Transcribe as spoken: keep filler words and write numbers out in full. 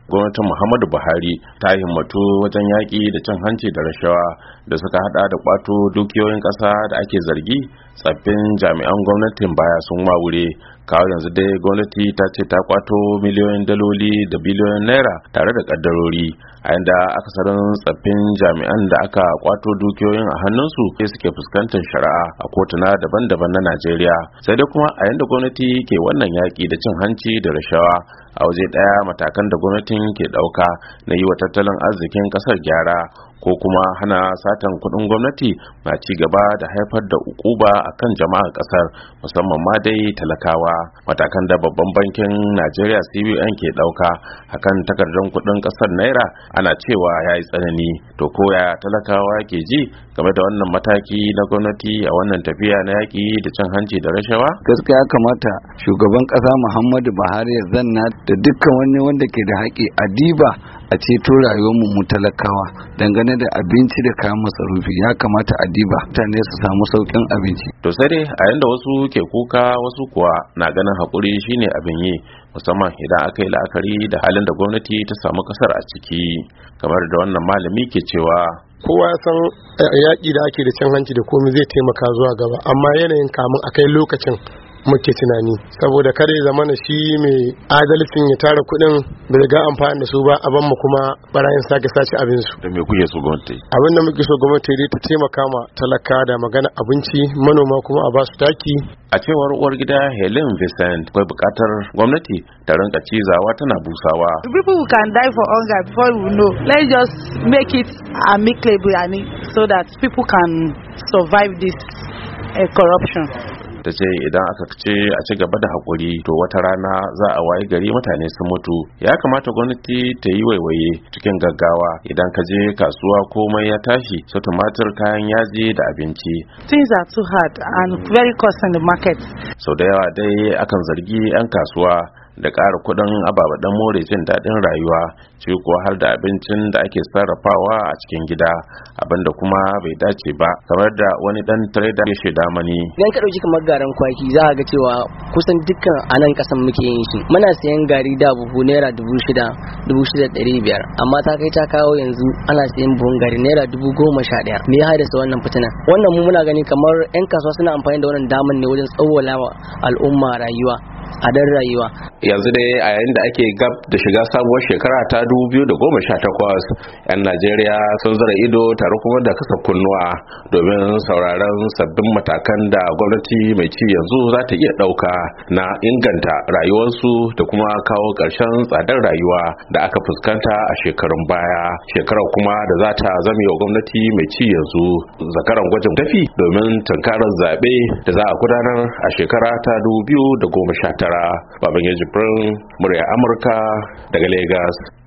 gwamnatin Muhammadu Buhari ta himmatu wajen yaƙi da cin hanci da rashawa da suka hada da kwato dukiyoyin ƙasa da ake zargi tsaffin jami'an gwamnatin baya sun wawure. Kawo yanzu dai gwamnati ta ce ta kwato miliyoyin daloli da biliyoyin naira tare da kaddarori, a yanda akasarin tsaffin jami'an da aka kwato dukiyoyin a hannunsu ke suke fuskantar shari'a a kotuna daban-daban na Najeriya. Sai dai kuma a yanda gwamnati ke wannan yaƙi da cin hanci da rashawa, a waje ɗaya matakan da gwamnatin ke ɗauka na yi wa tattalin arzikin ƙasar gyara ko kuma hana satan kuɗin gwamnati na ci gaba da haifar da ukuba akan jama'ar ƙasar, musamman ma dai talakawa. Matakan da babban bankin Najeriya C B N ke ɗauka akan takardar kuɗin ƙasar naira ana cewa ya yi tsanani. To koya talakawa ke ji game da wannan mataki na gwamnati a wannan tafiya na yaƙi da cin hanci da rashawa? Gaskiya kamata shugaban ƙasa Muhammadu Buhari ya zanna da dukkan wani wanda ke da haƙƙi a diba a ceto rayuwar mu talakawa dangane da abinci da kayan masarufi. Ya kamata a diba mutane su samu sauƙin abinci. To sai dai a yanda wasu ke kuka, wasu kuwa na ganin haƙuri shine abin yi, musamman idan aka yi la'akari da halin da gwamnati ta samu ƙasar a ciki, kamar da wannan malami ke cewa. Kowa ya san yaƙi da ake da cin hanci da komai zai taimaka zuwa gaba, amma yanayin kamun a kai lokacin muke tunani, saboda kare zamana shi mai adalcin ya tara kuɗin bai riga amfani da su ba, a mu kuma barayin sake sace abin su. Da me kuke so gwamnati? Abin da muke so gwamnati dai ta taimaka ma talaka da magana abinci, manoma kuma a basu taki. A cewar uwar gida Helen Vincent, akwai buƙatar gwamnati ta rinka cizawa tana busawa. People who can die for hunger before we know. Let's just make it amicable so that people can survive this uh, corruption. Ta ce idan aka ce a ci gaba da haƙuri to wata rana za a wayi gari mutane sun mutu. Ya kamata gwamnati ta yi waiwaye cikin gaggawa idan ka je kasuwa komai ya tashi, su tumatir, kayan yaji da abinci. Things are too hard and very cost in the market. Sau da yawa dai akan zargi 'yan kasuwa da ƙara kuɗin ababen more jin daɗin rayuwa, ci kuwa har da abincin da ake sarrafawa a cikin gida, abinda kuma bai dace ba, kamar da wani ɗan trader ya shaida mani. Idan ka ɗauki kamar garin kwaki za a ga cewa kusan dukkan a nan ƙasan muke yin shi. Muna sayan gari da buhu naira dubu shida, dubu shida ɗari biyar, amma ta kai ta kawo yanzu ana sayan buhun gari naira dubu goma sha ɗaya. Me ya haddasa wannan fitina? Wannan mu muna gani kamar 'yan kasuwa suna amfani da wannan daman ne wajen tsawwala wa al'umma rayuwa. A dan rayuwa yanzu dai a yayin da ake gab da shiga sabuwar shekara ta dubu biyu da goma sha takwas, 'yan Najeriya sun zura ido tare kuma da kasa kunnuwa domin sauraron sabbin matakan da gwamnati mai ci yanzu za ta iya ɗauka na inganta rayuwarsu da kuma kawo ƙarshen tsadar rayuwa da aka fuskanta a shekarun baya, shekarar kuma da za ta zame wa gwamnati mai ci yanzu zakaran gwajin dafi domin tunkarar zaɓe da za a gudanar a shekara ta dubu biyu da goma sha tara. Babangida Jibrin, murya Amurka daga Lagos.